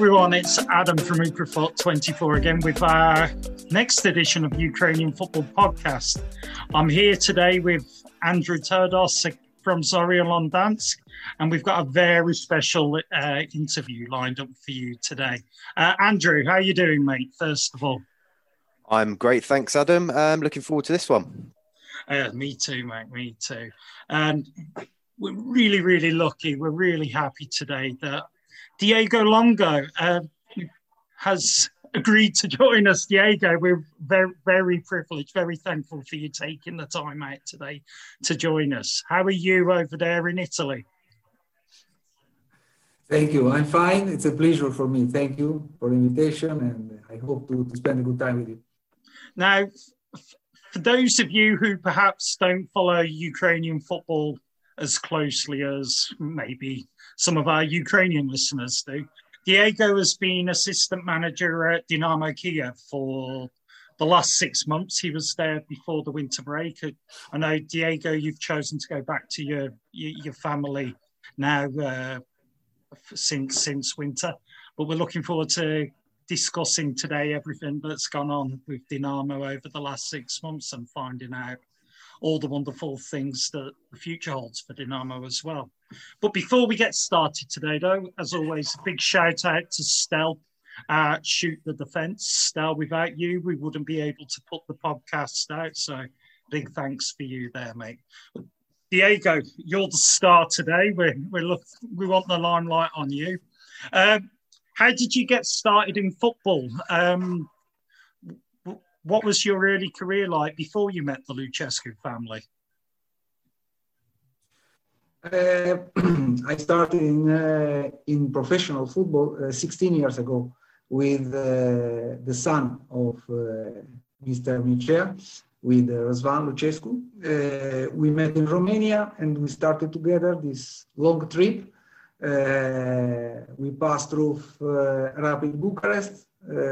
everyone, it's Adam from Ukrafot24 again with our next edition of Ukrainian Football Podcast. I'm here today with Andrew Turdos from Zorya Luhansk, and we've got a very special interview lined up for you today. Andrew, how are you doing, mate, first of all? I'm great, thanks, Adam. Looking forward to this one. Me too, mate, me too. And we're really, really lucky. We're really happy today that Diego Longo has agreed to join us. Diego, we're very, very privileged, very thankful for you taking the time out today to join us. How are you over there in Italy? Thank you. I'm fine. It's a pleasure for me. Thank you for the invitation, and I hope to spend a good time with you. Now, for those of you who perhaps don't follow Ukrainian football as closely as maybe some of our Ukrainian listeners do, Diego has been assistant manager at Dynamo Kiev for the last 6 months. He was there before the winter break. I know, Diego, you've chosen to go back to your family now since winter, but we're looking forward to discussing today everything that's gone on with Dynamo over the last 6 months and finding out all the wonderful things that the future holds for Dynamo as well. But before we get started today, though, as always, a big shout out to Stel, Shoot the Defence. Stel, without you, we wouldn't be able to put the podcast out. So big thanks for you there, mate. Diego, you're the star today. We want the limelight on you. How did you get started in football? What was your early career like before you met the Lucescu family? I started in professional football 16 years ago with the son of Mr. Mircea, with Răzvan Lucescu. We met in Romania and we started together this long trip. We passed through Rapid Bucharest,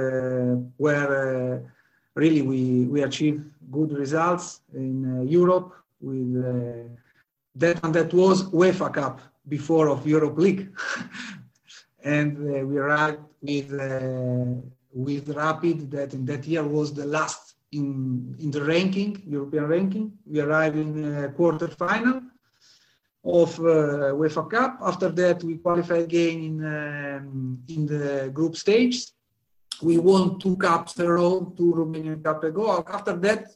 where really we achieved good results in Europe with that was UEFA Cup before of Europe League. And we arrived with Rapid that in that year was the last in the ranking, European ranking. We arrived in quarter-final of UEFA Cup. After that, we qualified again in the group stage. We won 2 cups in a row, 2 Romanian Cup ago. After that,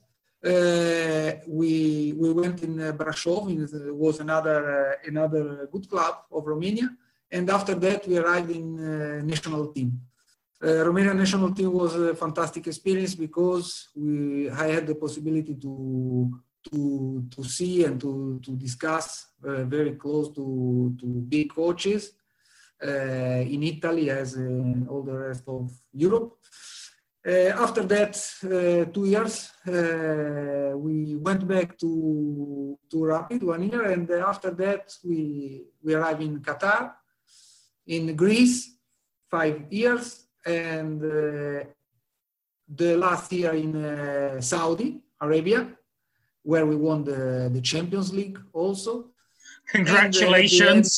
we went in Brașov. It was another good club of Romania. And after that, we arrived in national team. Romanian national team was a fantastic experience because I had the possibility to see and to discuss very close to big coaches in Italy as in all the rest of Europe. After that, 2 years, we went back to Rapid 1 year, and after that we arrived in Qatar, in Greece 5 years, and the last year in Saudi Arabia, where we won the Champions League also. Congratulations.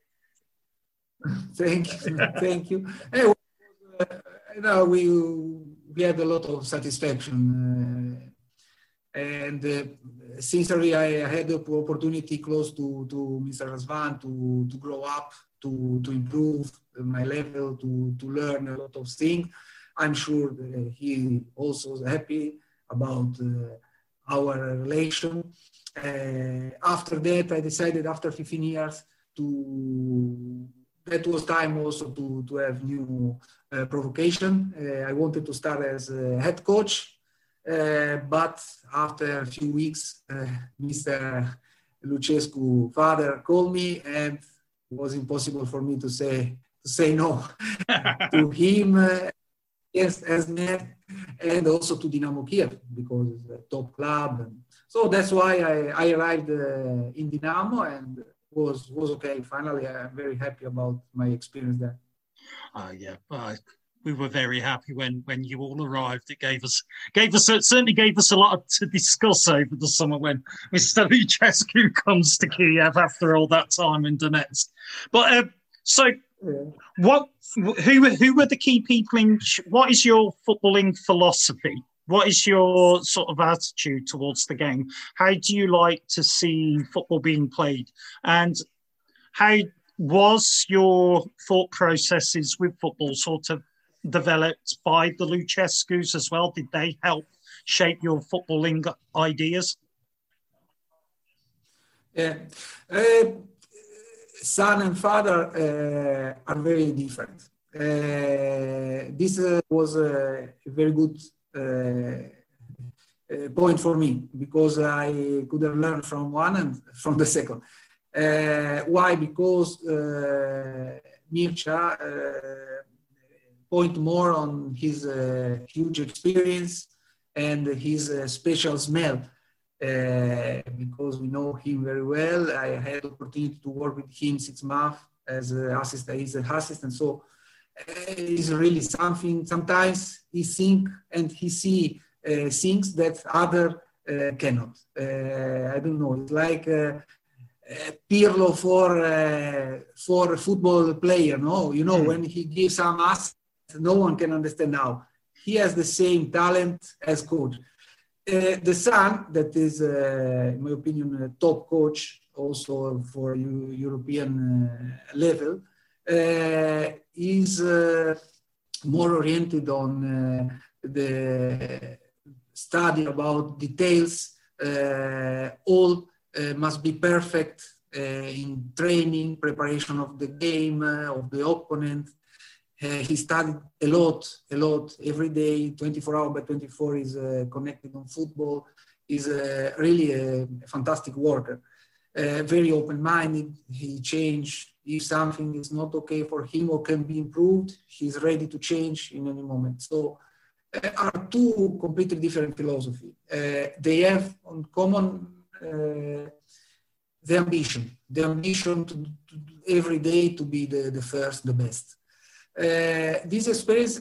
Thank you. We had a lot of satisfaction. And sincerely, I had the opportunity close to Mr. Răzvan to grow up, to improve my level, to learn a lot of things. I'm sure that he also is happy about our relation. After that, I decided after 15 years that was time also to have new provocation. I wanted to start as a head coach, but after a few weeks, Mr. Lucescu father called me, and it was impossible for me to say no to him. Yes, as man, and also to Dynamo Kiev because it's a top club. So that's why I arrived in Dynamo and was okay. Finally, I'm very happy about my experience there. We were very happy when you all arrived. It certainly gave us a lot to discuss over the summer when Mr. Lucescu comes to Kiev after all that time in Donetsk. But so Who were the key people in? What is your footballing philosophy? What is your sort of attitude towards the game? How do you like to see football being played? And how was your thought processes with football sort of developed by the Lucescus as well? Did they help shape your footballing ideas? Yeah. Son and father are very different. This was a very good point for me, because I could have learned from one and from the second. Why? Because Mircea point more on his huge experience and his special smell. Because we know him very well. I had the opportunity to work with him 6 months as an assistant. He's an assistant, so it's really something. Sometimes he think and he see things that other cannot. I don't know. It's like Pirlo for a football player. No, you know, when he gives some assist, no one can understand how. He has the same talent as coach. The son, that is, in my opinion, a top coach also for European level, is more oriented on the study about details. All must be perfect in training, preparation of the game, of the opponent. He studied a lot, every day, 24 hours by 24 is connected on football. He's really a fantastic worker, very open-minded. He changed. If something is not okay for him or can be improved, he's ready to change in any moment. So are two completely different philosophies. They have on common the ambition to every day to be the first, the best. This experience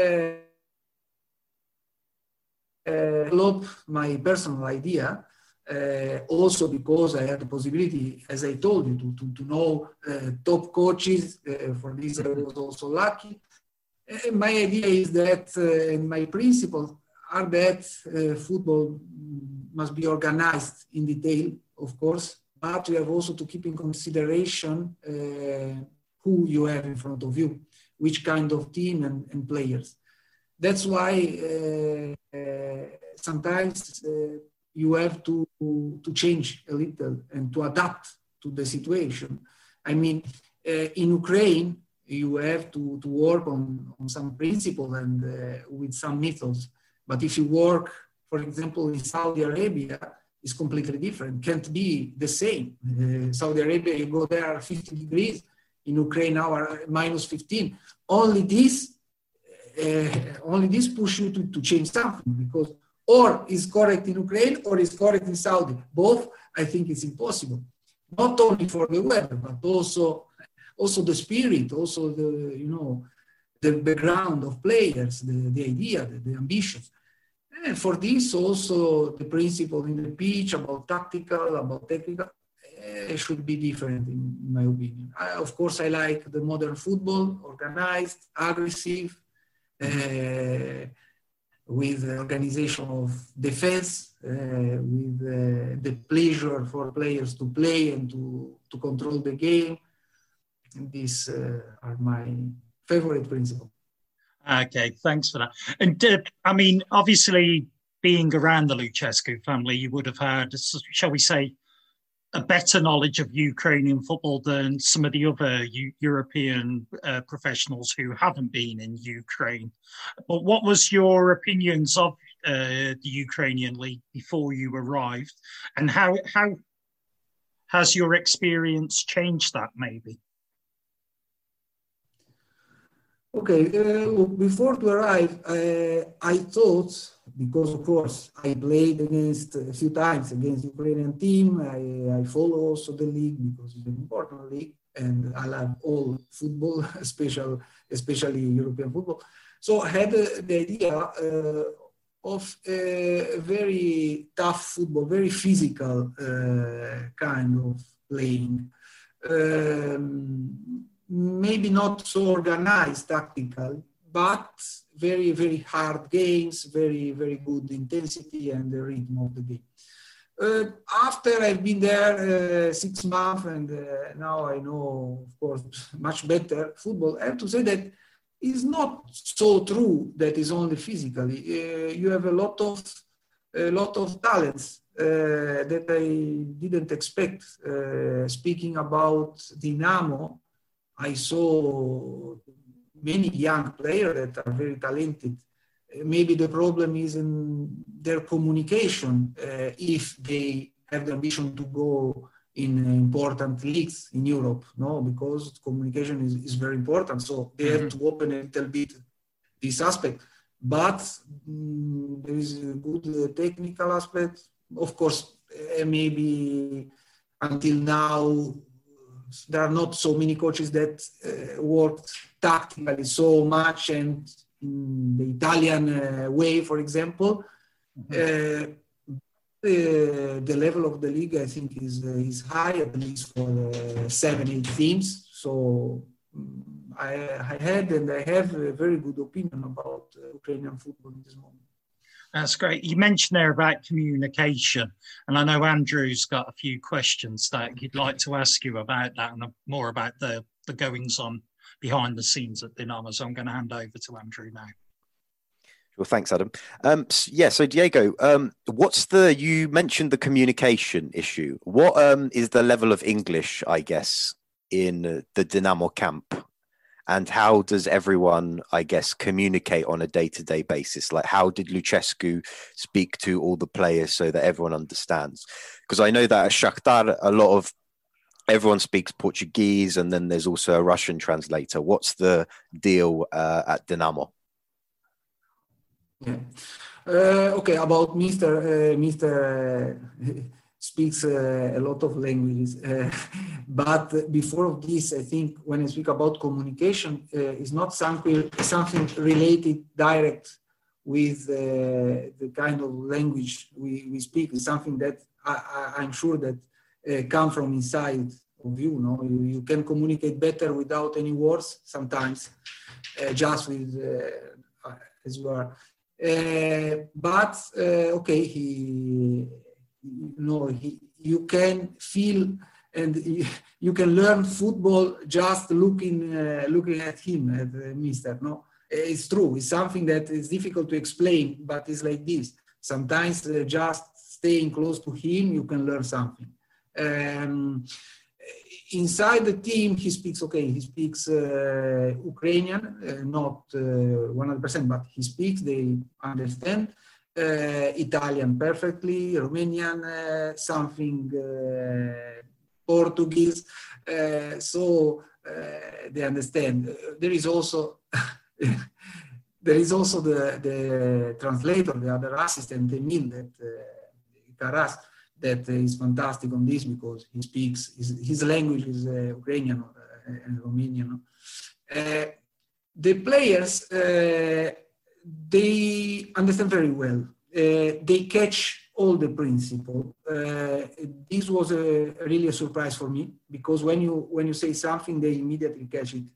developed my personal idea, also because I had the possibility, as I told you, to know top coaches. For this I was also lucky. My idea is that, and my principles are that football must be organized in detail, of course, but you have also to keep in consideration who you have in front of you, which kind of team and players. That's why sometimes you have to change a little and to adapt to the situation. I mean, in Ukraine, you have to work on some principle and with some methods. But if you work, for example, in Saudi Arabia, it's completely different. Can't be the same. Saudi Arabia, you go there 50 degrees. In Ukraine now are minus 15. Only this push you to change something, because or is correct in Ukraine or is correct in Saudi. Both, I think it's impossible. Not only for the weather, but also the spirit, also the background of players, the idea, the ambitions. And for this also the principle in the pitch about tactical, about technical, should be different in my opinion. Of course, I like the modern football, organized, aggressive, with organization of defense, with the pleasure for players to play and to control the game. And these are my favorite principles. Okay, thanks for that. And I mean, obviously, being around the Lucescu family, you would have had, shall we say, a better knowledge of Ukrainian football than some of the other European professionals who haven't been in Ukraine. But what was your opinions of the Ukrainian league before you arrived, and how has your experience changed that maybe? Okay, before to arrive, I thought, because of course I played against a few times against Ukrainian team, I follow also the league because it's an important league, and I love all football, especially European football. So I had the idea of a very tough football, very physical kind of playing. maybe not so organized tactical, but very, very hard games, very, very good intensity and the rhythm of the game. After I've been there 6 months and now I know, of course, much better football, I have to say that it's not so true that it's only physically. You have a lot of talents that I didn't expect. Speaking about Dinamo, I saw many young players that are very talented. Maybe the problem is in their communication if they have the ambition to go in important leagues in Europe, no? Because communication is very important. So they have to open a little bit this aspect. But there is a good technical aspect. Of course, maybe until now, there are not so many coaches that worked tactically so much and in the Italian way, for example. The level of the league, I think, is high, at least for 7-8 teams. So I had and I have a very good opinion about Ukrainian football in this moment. That's great. You mentioned there about communication, and I know Andrew's got a few questions that he'd like to ask you about that and more about the goings on behind the scenes at Dinamo. So I'm going to hand over to Andrew now. Well, thanks, Adam. So Diego, you mentioned the communication issue. What is the level of English, I guess, in the Dinamo camp? And how does everyone, I guess, communicate on a day-to-day basis? Like, how did Lucescu speak to all the players so that everyone understands? Because I know that at Shakhtar, everyone speaks Portuguese, and then there's also a Russian translator. What's the deal at Dinamo? Yeah. Okay, about Mr. Speaks a lot of languages. But before this, I think when I speak about communication, it's not something related direct with the kind of language we speak. It's something that I'm sure that come from inside of you. No, you can communicate better without any words sometimes, just with as you are. You can feel and you can learn football just looking at him, at Mister. No, it's true. It's something that is difficult to explain, but it's like this. Sometimes just staying close to him, you can learn something. Inside the team, he speaks Ukrainian, not 100%, but he speaks, they understand. Italian perfectly, Romanian, something Portuguese, so they understand. There is also the translator, the other assistant, Emil, Karas, that is fantastic on this because he speaks, his language is Ukrainian and Romanian. The players, they understand very well. They catch all the principle. This was really a surprise for me because when you say something, they immediately catch it.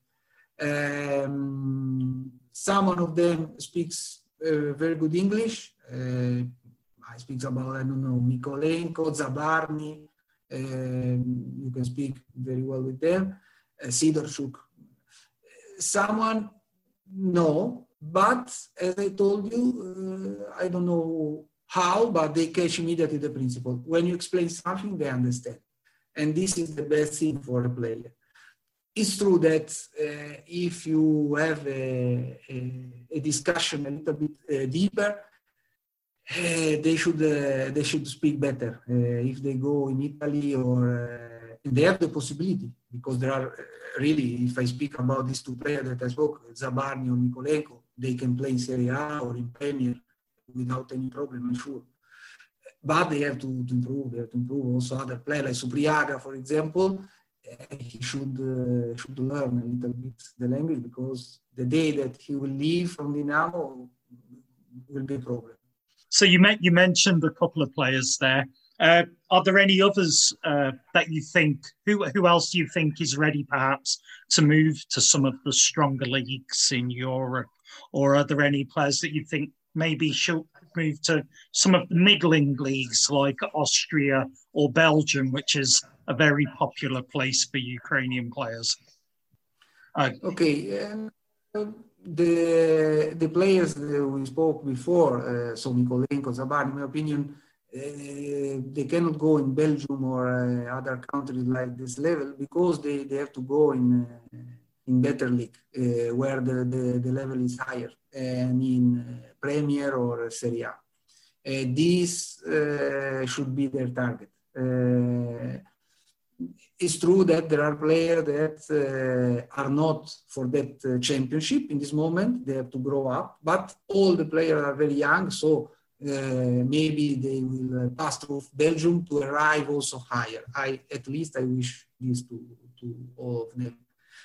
Some of them speaks very good English. I speak about, Mykolenko, Zabarny. You can speak very well with them. Sidorchuk. Someone, no, but as I told you, I don't know how, but they catch immediately the principle. When you explain something, they understand. And this is the best thing for a player. It's true that if you have a discussion a little bit deeper, they should speak better. If they go in Italy or they have the possibility, because there are really, if I speak about these two players that I spoke, Zabarny or Mykolenko, they can play in Serie A or in Premier without any problem, I'm sure. But they have to improve. They have to improve. Also other players like Supriaga, for example, he should learn a little bit the language because the day that he will leave from Dinamo will be a problem. So you mentioned a couple of players there. Are there any others that you think? Who else do you think is ready, perhaps, to move to some of the stronger leagues in Europe? Or are there any players that you think maybe should move to some of the middling leagues like Austria or Belgium, which is a very popular place for Ukrainian players? Okay. The players we spoke before, so Mykolenko, Zabar, in my opinion, they cannot go in Belgium or other countries like this level because they have to go in better league where the level is higher, and in Premier or Serie A. This should be their target. It's true that there are players that are not for that championship in this moment. They have to grow up, but all the players are very young, so maybe they will pass through Belgium to arrive also higher. At least I wish this to all of them.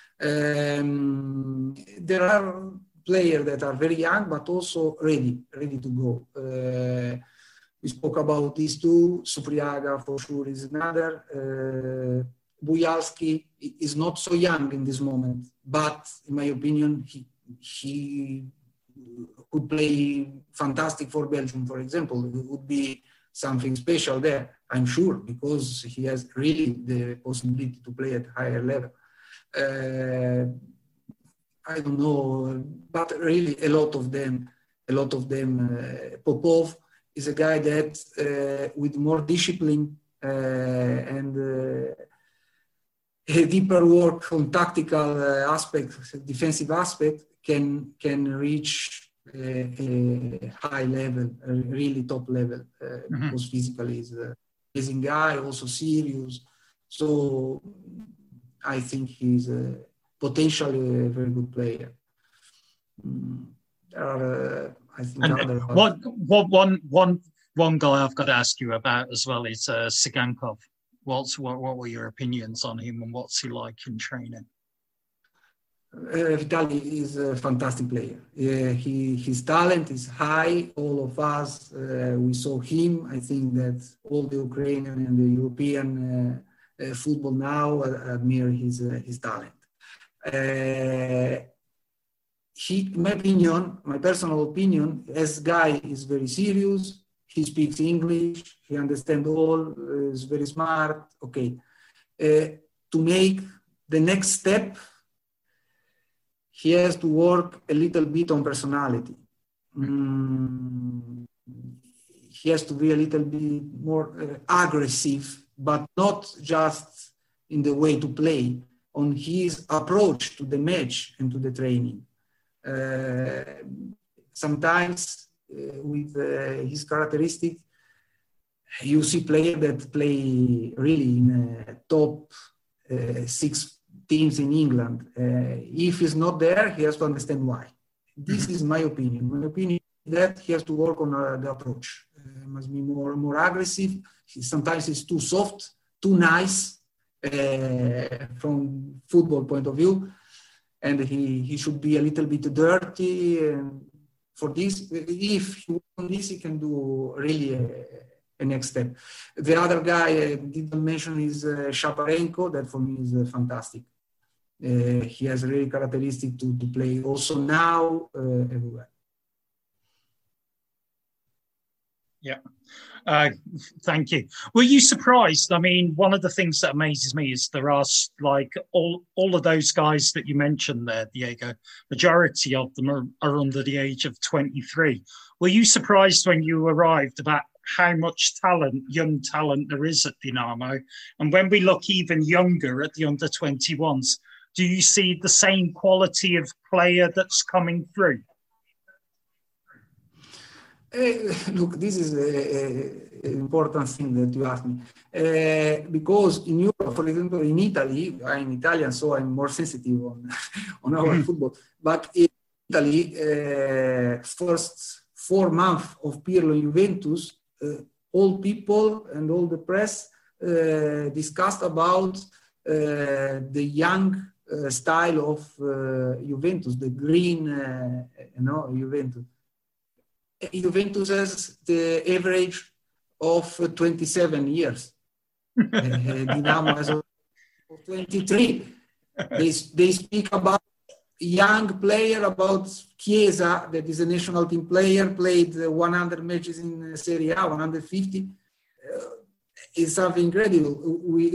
There are players that are very young, but also ready to go. We spoke about these two. Supriaga for sure is another. Bujalski is not so young in this moment, but in my opinion, he could play fantastic for Belgium, for example. It would be something special there, I'm sure, because he has really the possibility to play at higher level. I don't know, but really a lot of them. Popov is a guy that with more discipline and a deeper work on tactical aspect, defensive aspect, can reach a high level, a really top level, because physically is an amazing guy, also serious. So I think he's potentially a very good player. There are, I think, one guy I've got to ask you about as well is Sigankov. What were your opinions on him, and what's he like in training? Vitaly is a fantastic player. His talent is high. All of us, we saw him. I think that all the Ukrainian and the European football now admire his talent. In my opinion, my personal opinion, as guy is very serious. He speaks English. He understands all. Is very smart. Okay, to make the next step, he has to work a little bit on personality. He has to be a little bit more aggressive, but not just in the way to play, on his approach to the match and to the training. Sometimes with his characteristic, you see players that play really in top 6 teams in England. If he's not there, he has to understand why. This is my opinion. My opinion is that he has to work on the approach. Must be more aggressive. Sometimes he's too soft, too nice from football point of view. And he should be a little bit dirty. And for this, if he wants this, he can do really a next step. The other guy I didn't mention is Shaparenko. That for me is fantastic. He has a really characteristic to play also now everywhere. Yeah. Thank you. Were you surprised? I mean, one of the things that amazes me is there are like all of those guys that you mentioned there, Diego, majority of them are under the age of 23. Were you surprised when you arrived about how much talent, young talent there is at Dinamo? And when we look even younger at the under 21s, do you see the same quality of player that's coming through? Look, this is an important thing that you asked me. Because in Europe, for example, in Italy, I'm Italian, so I'm more sensitive on our football. But in Italy, first 4 months of Pirlo in Juventus, all people and all the press discussed about the young style of Juventus, the green, Juventus. Juventus has the average of 27 years. Dinamo has 23. They speak about young player, about Chiesa, that is a national team player, played 100 matches in Serie A, 150. It's something incredible.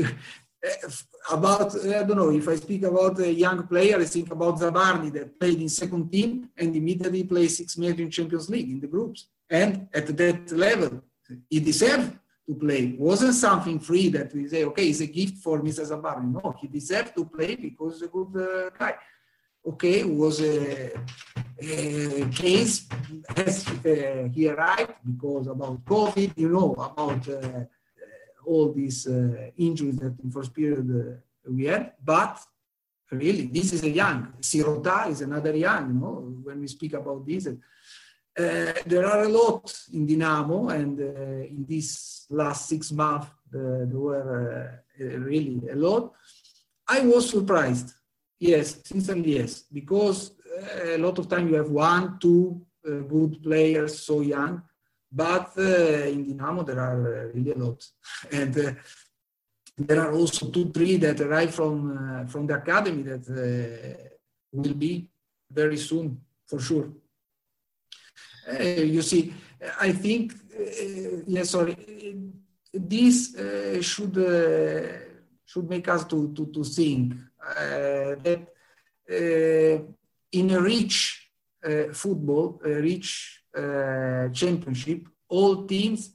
I don't know, if I speak about a young player, I think about Zabarni that played in second team and immediately played 6 matches in Champions League in the groups. And at that level, he deserved to play. It wasn't something free that we say, okay, it's a gift for Mr. Zabarni. No, he deserved to play because he's a good guy. Okay, it was a case as he arrived because about COVID, about all these injuries that in first period we had. But really, this is a young. Sirota is another young, when we speak about this. There are a lot in Dinamo, and in these last 6 months, there were really a lot. I was surprised. Yes, sincerely, yes, because a lot of time you have 1, 2 good players so young, but in Dinamo there are really a lot, and there are also 2, 3 that arrive from the academy that will be very soon for sure. You see, I think this should make us to think. That in a rich football, a rich championship, all teams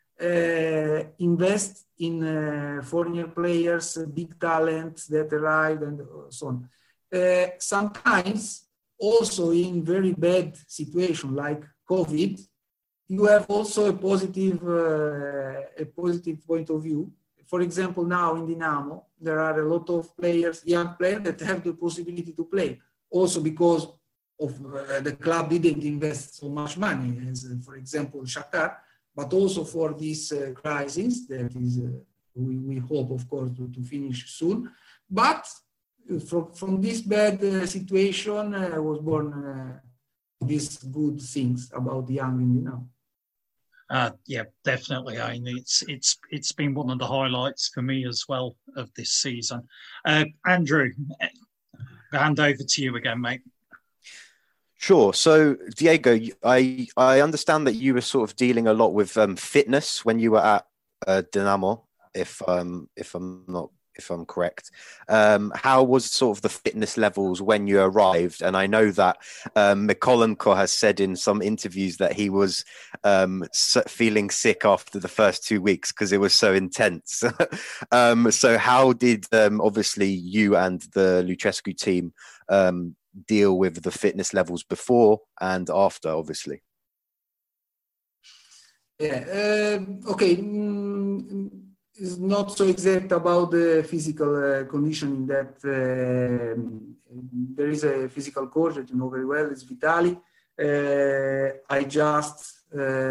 invest in foreign players, big talents that arrive, and so on. Sometimes, also in very bad situation like COVID, you have also a positive point of view. For example, now in Dinamo, there are a lot of players, young players, that have the possibility to play. Also because of the club didn't invest so much money, as for example, Shakhtar, but also for this crisis that is, we hope, of course, to finish soon. But from this bad situation was born these good things about the young in Dinamo. Yeah, definitely. I mean, it's been one of the highlights for me as well of this season. Andrew, I'll hand over to you again, mate. Sure. So, Diego, I understand that you were sort of dealing a lot with fitness when you were at Dinamo, if I'm correct. How was sort of the fitness levels when you arrived? And I know that Mykolenko has said in some interviews that he was feeling sick after the first 2 weeks because it was so intense. So how did obviously you and the Lucescu team deal with the fitness levels before and after, obviously? Yeah. Okay. It's not so exact about the physical conditioning that there is a physical coach that you know very well, it's Vitali. I just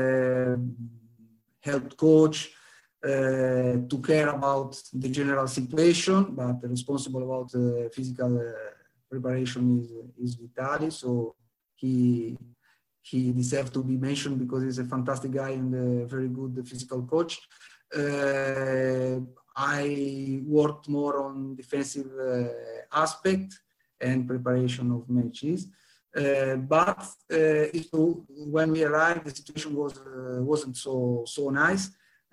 helped coach to care about the general situation, but responsible about physical preparation is Vitali. So he deserves to be mentioned because he's a fantastic guy and a very good physical coach. I worked more on defensive aspect and preparation of matches. But when we arrived, the situation wasn't so nice.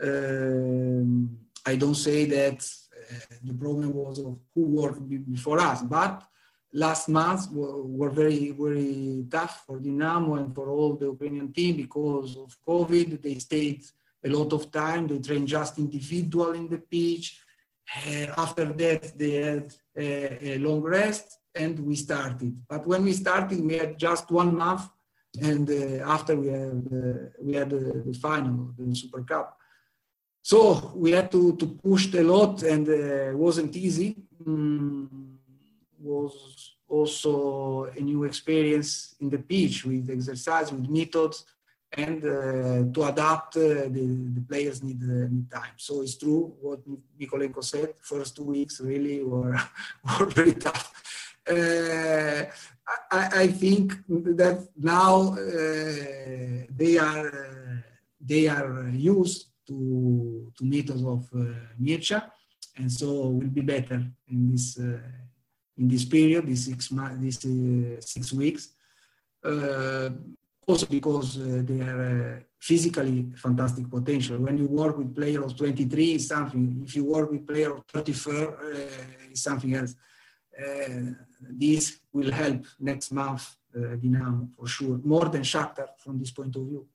I don't say that the problem was of who worked before us, but last month were very, very tough for Dinamo and for all the Ukrainian team because of COVID. They stayed a lot of time. They trained just individual in the pitch. After that, they had a long rest, and we started. But when we started, we had just 1 month, and after we had the final, the Super Cup. So we had to push a lot, and it wasn't easy. Was also a new experience in the pitch with exercise, with methods, and to adapt, the players need time. So it's true what Mykolenko said. First 2 weeks really were very tough. I think that now they are used to methods of Mircea, and so will be better in this period, these 6 weeks. Also because they are physically fantastic potential. When you work with player of 23, it's something. If you work with player of 34, it's something else. This will help next month Dinamo for sure, more than Shakhtar from this point of view.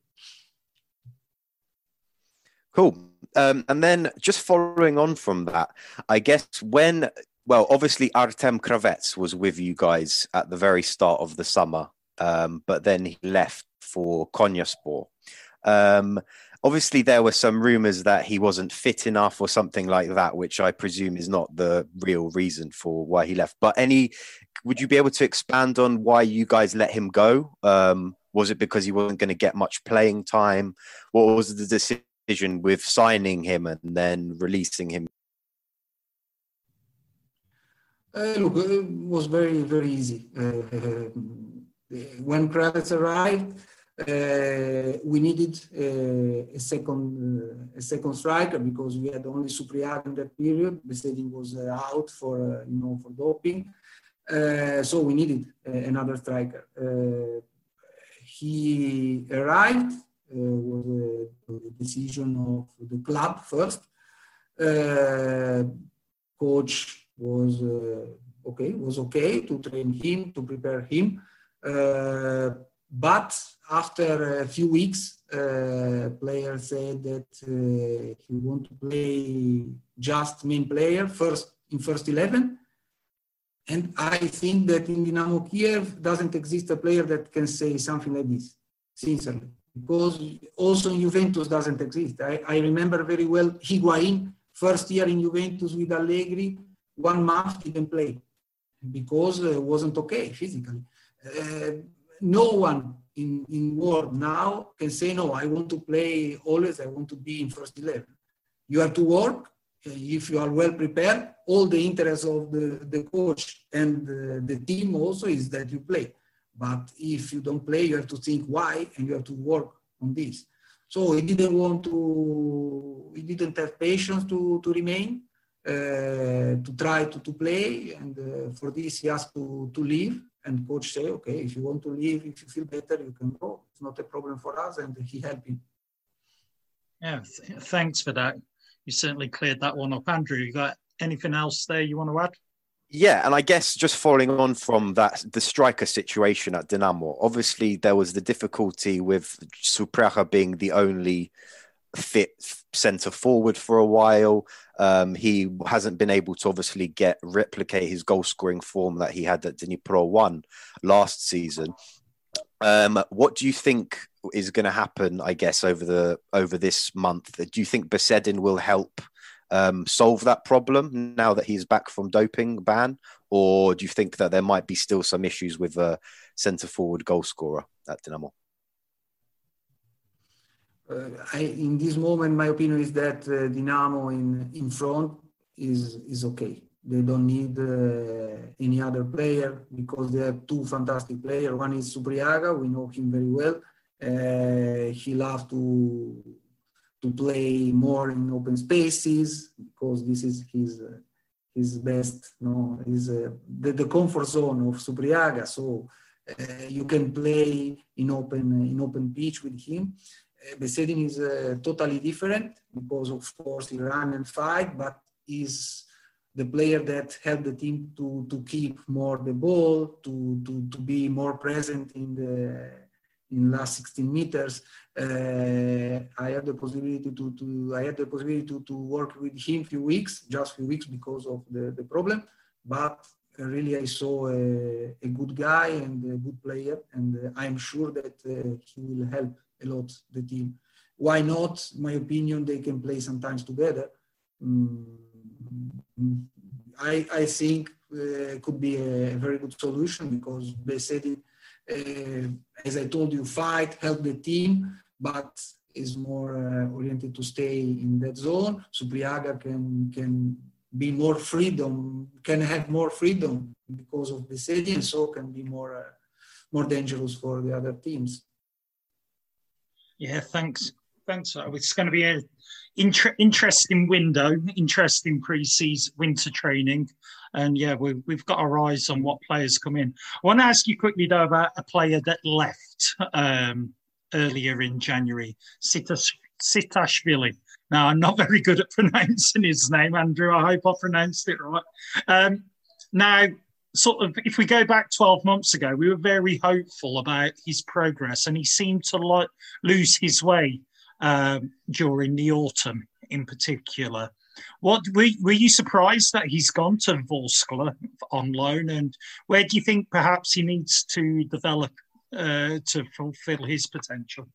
Cool. And then just following on from that, I guess obviously Artem Kravets was with you guys at the very start of the summer, but then he left for Konyaspor. Obviously, there were some rumours that he wasn't fit enough or something like that, which I presume is not the real reason for why he left. But would you be able to expand on why you guys let him go? Was it because he wasn't going to get much playing time? What was the decision with signing him and then releasing him? Look, it was very, very easy. When Kravets arrived, we needed a second striker because we had only Supriaga in that period. Besedin was out for doping, so we needed another striker. He arrived. Was a decision of the club first. Coach was okay to train him, to prepare him. But after a few weeks, player said that he want to play just main player in first 11. And I think that in Dynamo Kiev doesn't exist a player that can say something like this, sincerely. Because also in Juventus doesn't exist. I remember very well Higuain, first year in Juventus with Allegri, 1 month didn't play because it wasn't okay physically. No one in world now can say, no, I want to play always, I want to be in first 11. You have to work. If you are well prepared, all the interest of the coach and the team also is that you play. But if you don't play, you have to think why, and you have to work on this. So he didn't have patience to remain, to try to play. And for this, he asked to leave. And coach said, okay, if you want to leave, if you feel better, you can go. It's not a problem for us. And he helped him. Yeah, thanks for that. You certainly cleared that one up. Andrew, you got anything else there you want to add? Yeah, and I guess just following on from that, the striker situation at Dinamo, obviously there was the difficulty with Supriaga being the only fit centre forward for a while. He hasn't been able to obviously replicate his goal scoring form that he had at Dnipro 1 last season. What do you think is going to happen, I guess, over this month? Do you think Besedin will help solve that problem now that he's back from doping ban, or do you think that there might be still some issues with a centre forward goal scorer at Dinamo? In this moment, my opinion is that Dinamo in front is okay. They don't need any other player because they have 2 fantastic players. One is Supriaga. We know him very well. He loves to play more in open spaces because this is his best, the comfort zone of Supriaga. So you can play in open pitch with him. Besedin is totally different because of course he run and fight, but is the player that helped the team to keep more the ball, to be more present in last 16 meters. I had the possibility to work with him few weeks because of the problem. But really, I saw a good guy and a good player, and I'm sure that he will help a lot the team. Why not? In my opinion, they can play sometimes together. I think could be a very good solution because Besedin, as I told you, help the team, but is more oriented to stay in that zone. Supriaga can be more freedom, can have more freedom because of Besedin, so can be more dangerous for the other teams. Yeah, thanks thanks. It's going to be an interesting window, interesting pre-season winter training. And yeah, we've got our eyes on what players come in. I want to ask you quickly, though, about a player that left earlier in January, Sitashvili. Now, I'm not very good at pronouncing his name, Andrew. I hope I pronounced it right. Now, sort of, if we go back 12 months ago, we were very hopeful about his progress, and he seemed to lose his way during the autumn in particular. What were you surprised that he's gone to Vorskla on loan, and where do you think perhaps he needs to develop to fulfill his potential?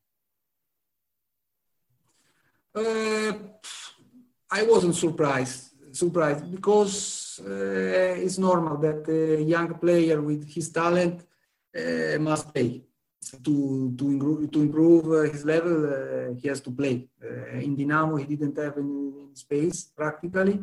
I wasn't surprised because it's normal that a young player with his talent must play. To improve his level, he has to play. In Dinamo, he didn't have any space practically.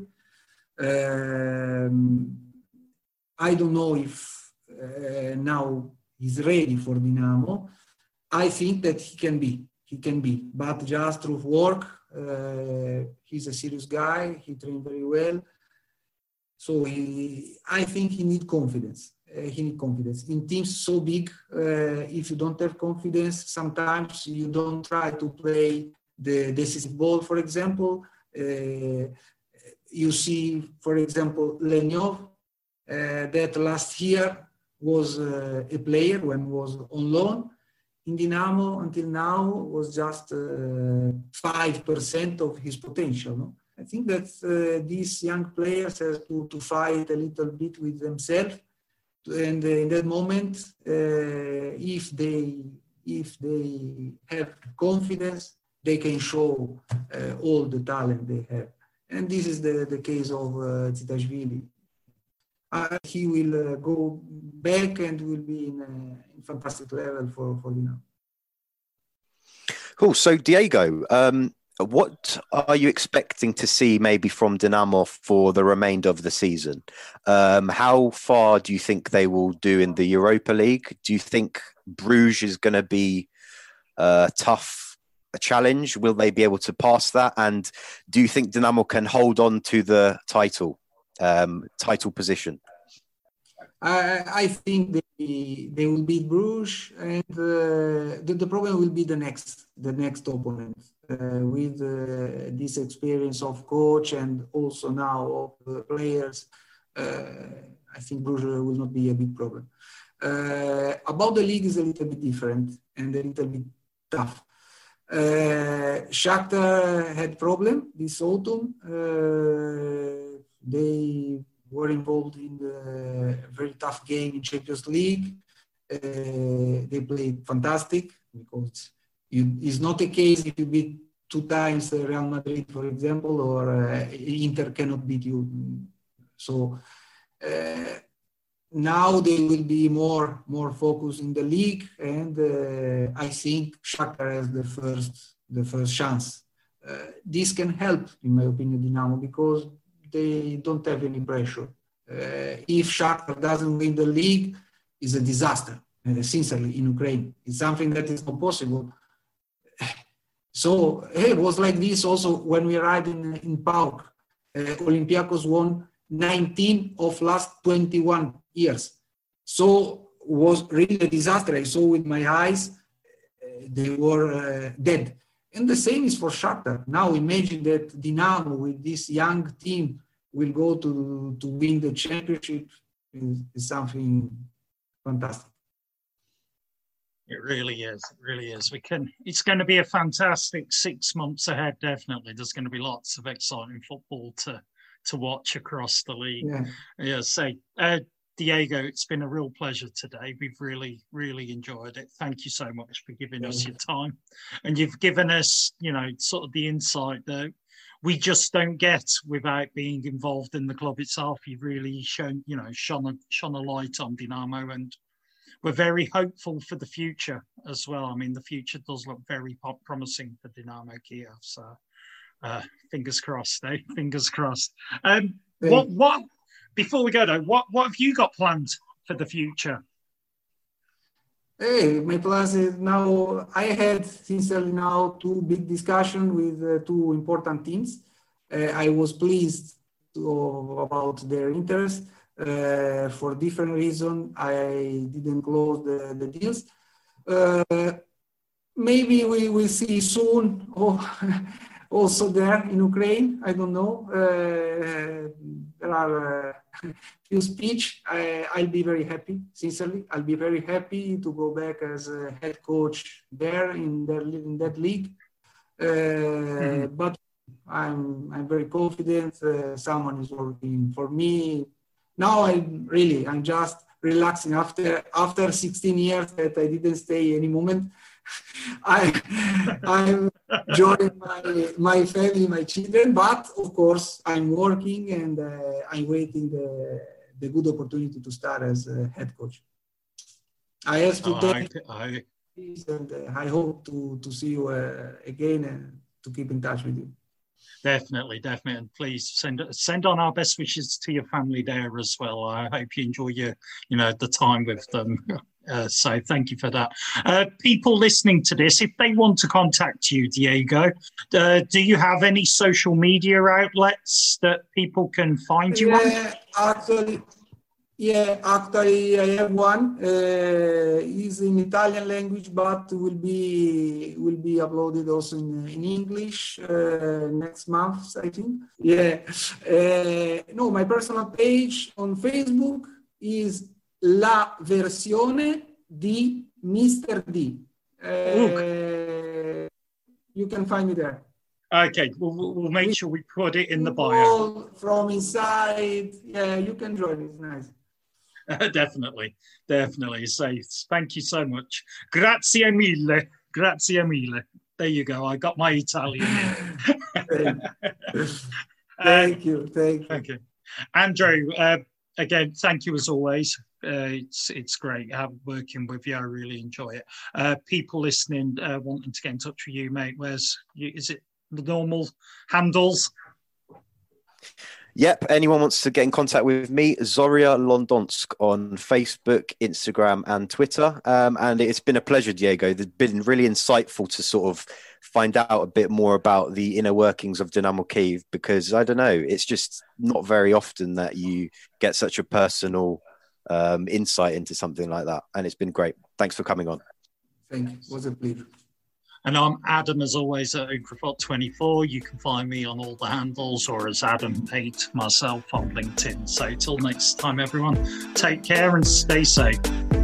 I don't know if now he's ready for Dinamo. I think that he can be, but just through work. He's a serious guy. He trained very well. So I think he needs confidence. In teams so big, if you don't have confidence, sometimes you don't try to play the decisive ball, for example. You see, for example, Lenyov, that last year was a player when he was on loan. In Dinamo, until now, was just 5% of his potential. No? I think that these young players have to fight a little bit with themselves. And in that moment, if they have confidence, they can show all the talent they have. And this is the case of Titashvili. He will go back and will be in a fantastic level for Dinamo. Cool. So, Diego, what are you expecting to see maybe from Dinamo for the remainder of the season? How far do you think they will do in the Europa League? Do you think Bruges is going to be tough, a challenge? Will they be able to pass that? And do you think Dinamo can hold on to the title position? I think they will beat Bruges, and the problem will be the next opponent. With this experience of coach and also now of players, I think Bruges will not be a big problem. About the league is a little bit different and a little bit tough. Shakhtar had problem this autumn. They were involved in a very tough game in Champions League. They played fantastic because it's not a case if you beat 2 times Real Madrid, for example, or Inter cannot beat you. So now they will be more focused in the league, and I think Shakhtar has the first chance. This can help, in my opinion, Dinamo, because they don't have any pressure. If Shakhtar doesn't win the league, it's a disaster. Sincerely, in Ukraine, it's something that is not possible. So it was like this also when we arrived in PAOK. Olympiacos won 19 of last 21 years. So it was really a disaster. I saw with my eyes, they were dead. And the same is for Shakhtar. Now imagine that Dinamo with this young team will go to win the championship is something fantastic. It really is. It really is. It's going to be a fantastic 6 months ahead. Definitely, there's going to be lots of exciting football to watch across the league. Yeah. So, Diego, it's been a real pleasure today. We've really, really enjoyed it. Thank you so much for giving us your time, and you've given us, sort of the insight that we just don't get without being involved in the club itself. You've really shone a light on Dinamo, and we're very hopeful for the future as well. I mean, the future does look very promising for Dinamo Kiev. So, fingers crossed, eh? Fingers crossed. What? Before we go though, what have you got planned for the future? Hey, my plans is now. I had sincerely now 2 big discussions with 2 important teams. I was pleased about their interest. For different reasons, I didn't close the deals. Maybe we will see soon. Also there in Ukraine, I don't know. There are few speech. I'll be very happy, sincerely. I'll be very happy to go back as a head coach there in that league. But I'm very confident. Someone is working for me. Now I'm just relaxing after 16 years that I didn't stay any moment. I'm enjoying my family, my children, but of course I'm working and I'm waiting the good opportunity to start as a head coach. I have to and I hope to see you again and to keep in touch with you. Definitely. And please send on our best wishes to your family there as well. I hope you enjoy the time with them. So thank you for that. People listening to this, if they want to contact you, Diego, do you have any social media outlets that people can find you on? Actually, I have one. It's in Italian language, but will be uploaded also in English next month, I think. No, my personal page on Facebook is La Versione di Mr. D. You can find me there. Okay, we'll make sure we put it in the bio. From inside, you can join. It's nice. Definitely. So thank you so much. Grazie mille. There you go. I got my Italian. Thank you. Andrew, again, thank you as always. It's great working with you. I really enjoy it. People listening, wanting to get in touch with you, mate, is it the normal handles? Yep. Anyone wants to get in contact with me, Zoria Londonsk on Facebook, Instagram, and Twitter. And it's been a pleasure, Diego. It's been really insightful to sort of find out a bit more about the inner workings of Dynamo Kyiv, because I don't know, it's just not very often that you get such a personal insight into something like that. And it's been great. Thanks for coming on. Thank you. It was a pleasure. And I'm Adam, as always, at Ugrafot24. You can find me on all the handles, or as Adam Pate myself on LinkedIn. So till next time, everyone, take care and stay safe.